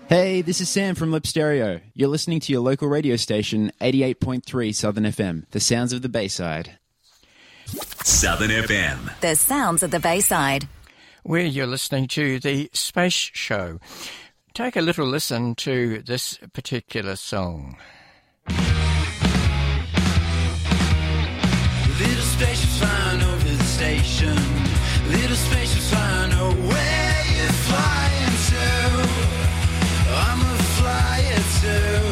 Hey, this is Sam from Lip Stereo. You're listening to your local radio station, 88.3 Southern FM, the sounds of the Bayside. Southern FM. The sounds of the Bayside. Where you're listening to The Space Show. Take a little listen to this particular song. Little spaceship flying over the station. Little spaceship flying away. You're flying too. I'm a flyer too.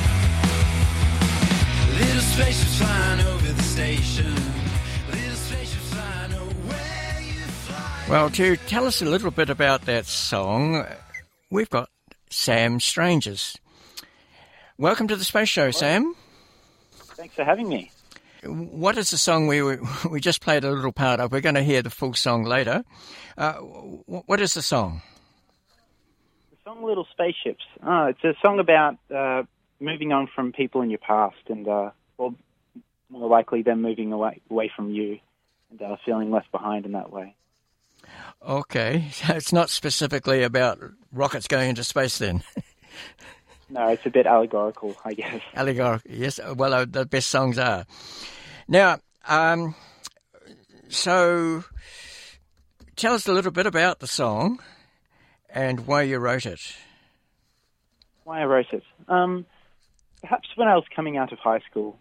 Little spaceship flying over the station. Little spaceship flying away. You're flying. Well, to tell us a little bit about that song, we've got Sam Strangers. Welcome to the Space Show, Sam. Thanks for having me. What is the song we just played a little part of? We're going to hear the full song later. What is the song? The song Little Spaceships. It's a song about moving on from people in your past and, well, more likely them moving away from you and feeling left behind in that way. Okay, so it's not specifically about rockets going into space then? No, it's a bit allegorical, I guess. Allegorical, yes. Well, the best songs are. Now, so tell us a little bit about the song and why you wrote it. Why I wrote it? Perhaps when I was coming out of high school,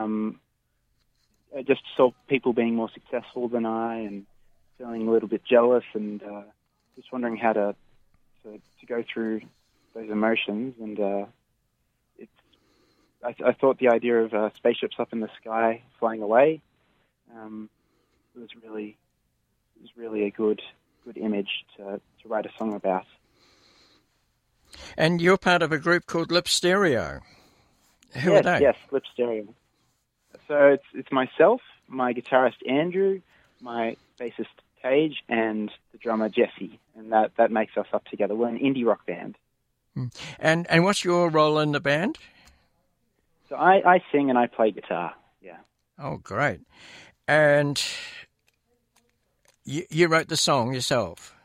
I just saw people being more successful than I and feeling a little bit jealous and just wondering how to go through those emotions. And I thought the idea of spaceships up in the sky flying away was really a good image to write a song about. And you're part of a group called Lip Stereo. Who are they? Yes, Lip Stereo. So it's myself, my guitarist Andrew, my bassist Tage, and the drummer Jesse, and that makes us up together. We're an indie rock band. And what's your role in the band? So I sing and I play guitar, yeah. Oh, great. And you wrote the song yourself?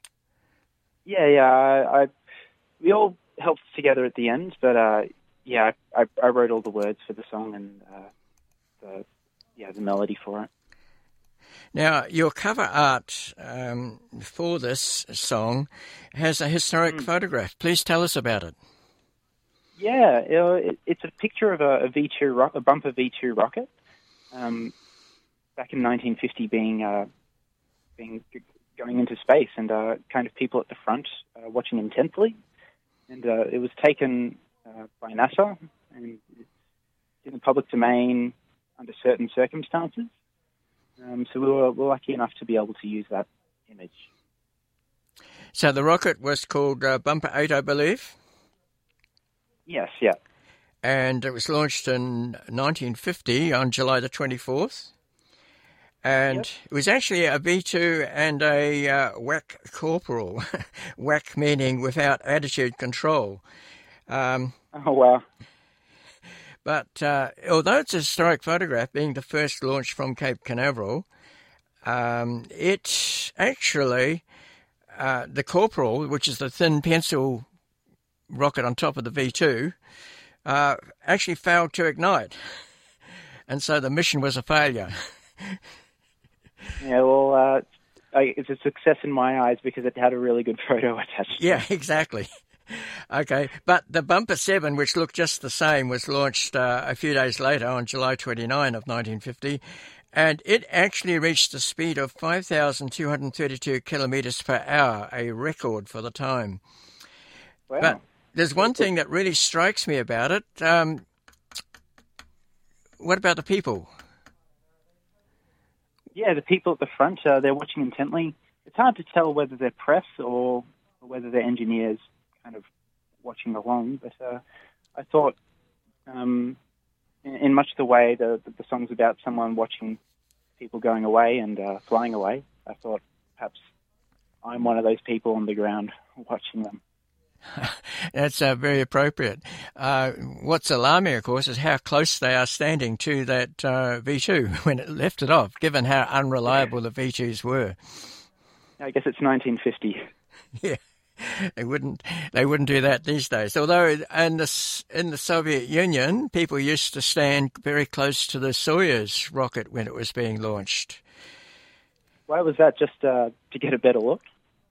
Yeah. We all helped together at the end, but I wrote all the words for the song and the melody for it. Now, your cover art for this song has a historic photograph. Please tell us about it. Yeah, it's a picture of a bumper V2 rocket, back in 1950, going into space, and kind of people at the front watching intently. And it was taken by NASA, and it's in the public domain under certain circumstances. So we were lucky enough to be able to use that image. So the rocket was called Bumper 8, I believe? Yes, yeah. And it was launched in 1950 on July the 24th. And It was actually a V2 and a WAC corporal. WAC meaning without attitude control. Oh, wow. But although it's a historic photograph, being the first launch from Cape Canaveral, it actually, the Corporal, which is the thin pencil rocket on top of the V2, actually failed to ignite. And so the mission was a failure. Yeah, well, it's a success in my eyes because it had a really good photo attached to it. Yeah, exactly. Okay, but the Bumper 7, which looked just the same, was launched a few days later on July 29 of 1950, and it actually reached a speed of 5,232 kilometres per hour, a record for the time. Wow. But there's one thing that really strikes me about it. What about the people? Yeah, the people at the front, they're watching intently. It's hard to tell whether they're press or whether they're engineers kind of watching along, but I thought in much the way the song's about someone watching people going away and flying away, I thought perhaps I'm one of those people on the ground watching them. That's very appropriate. What's alarming, of course, is how close they are standing to that V2 when it left it off, given how unreliable the V2s were. I guess it's 1950. Yeah. They wouldn't do that these days. Although in the Soviet Union, people used to stand very close to the Soyuz rocket when it was being launched. Why was that? Just to get a better look?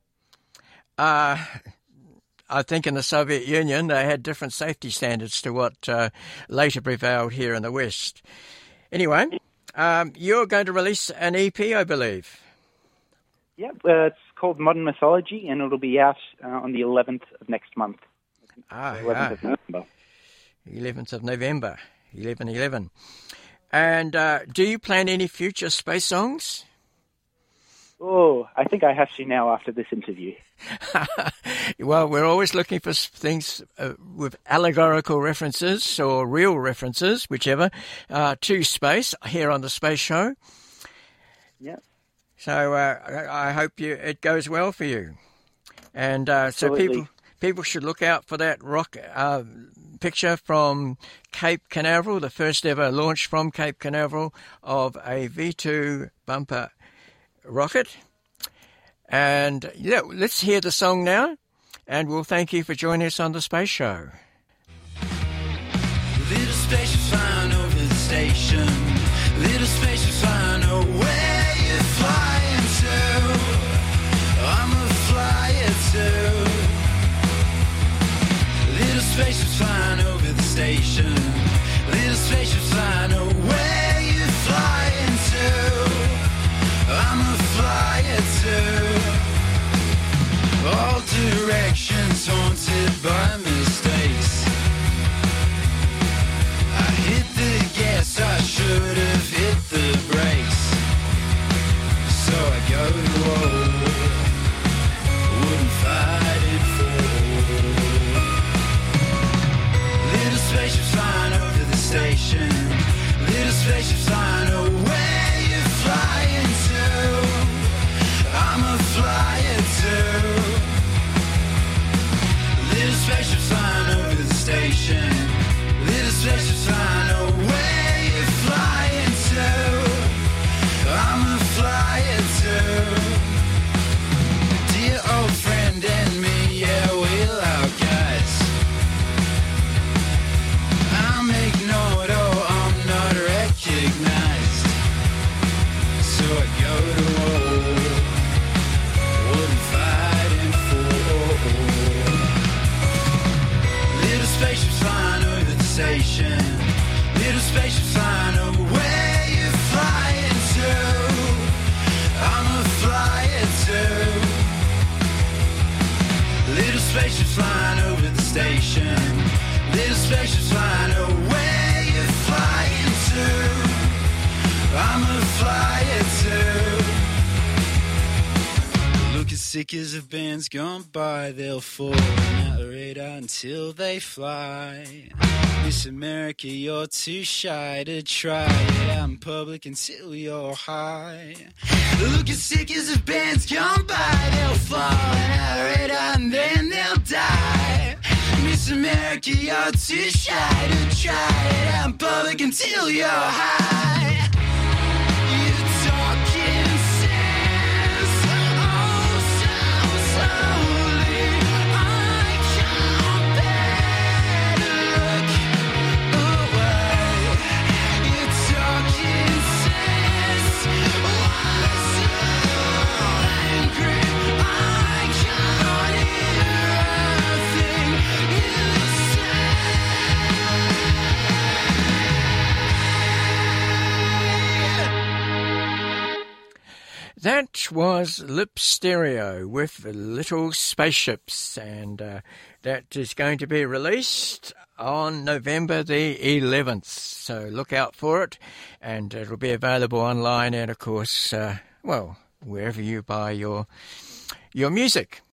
I think in the Soviet Union they had different safety standards to what later prevailed here in the West. Anyway, you're going to release an EP, I believe. Yep, it's called Modern Mythology, and it'll be out on the 11th of next month. 11th of November. 11th of November, 11/11. And do you plan any future space songs? Oh, I think I have to now after this interview. Well, we're always looking for things with allegorical references or real references, whichever, to space here on the Space Show. Yeah. So I hope it goes well for you. And so people should look out for that rock picture from Cape Canaveral, the first ever launch from Cape Canaveral of a V2 bumper rocket. And yeah, let's hear the song now, and we'll thank you for joining us on the Space Show. Little spaceship flying over the station. Little spaceship flying away. You're flying too. I'm a flyer too. Little spaceship flying over the station. Little spaceship flying away. You're flying too. I'm a flyer too. All directions haunted by mistakes. I hit the gas, I should have hit the brakes. So I go to war, wouldn't fight it for. Little spaceship flying over the station. Little spaceship flying away. You're flying too. I'm a flyer too. Little spaceship flying over the station. Little spaceship flying away. You're flying too. I'm a flyer too. Dear old friend and me, yeah, we'll out guys. I'm ignored, oh, I'm not recognized. So I go to war, wouldn't fighting for. Little spaceship flying over the station. Little spaceship flying away. You're flying too. I'm a flyer too. Little spaceship flying over the station. Little spaceship flying away. You're flying too. I'm a flyer too. Look as sick as if bands gone by. They'll fall out the radar until they fly. Miss America, you're too shy to try it out in public until you're high. Look as sick as if bands gone by. They'll fall out the radar and then they'll die. Miss America, you're too shy to try it out in public until you're high. You're talking sense, oh so slowly. I can't bear to look away. You're talking sense, why so angry? I can't hear a thing you say. That was Lip Stereo with Little Spaceships, and that is going to be released on November the 11th. So look out for it, and it'll be available online and, of course, wherever you buy your music.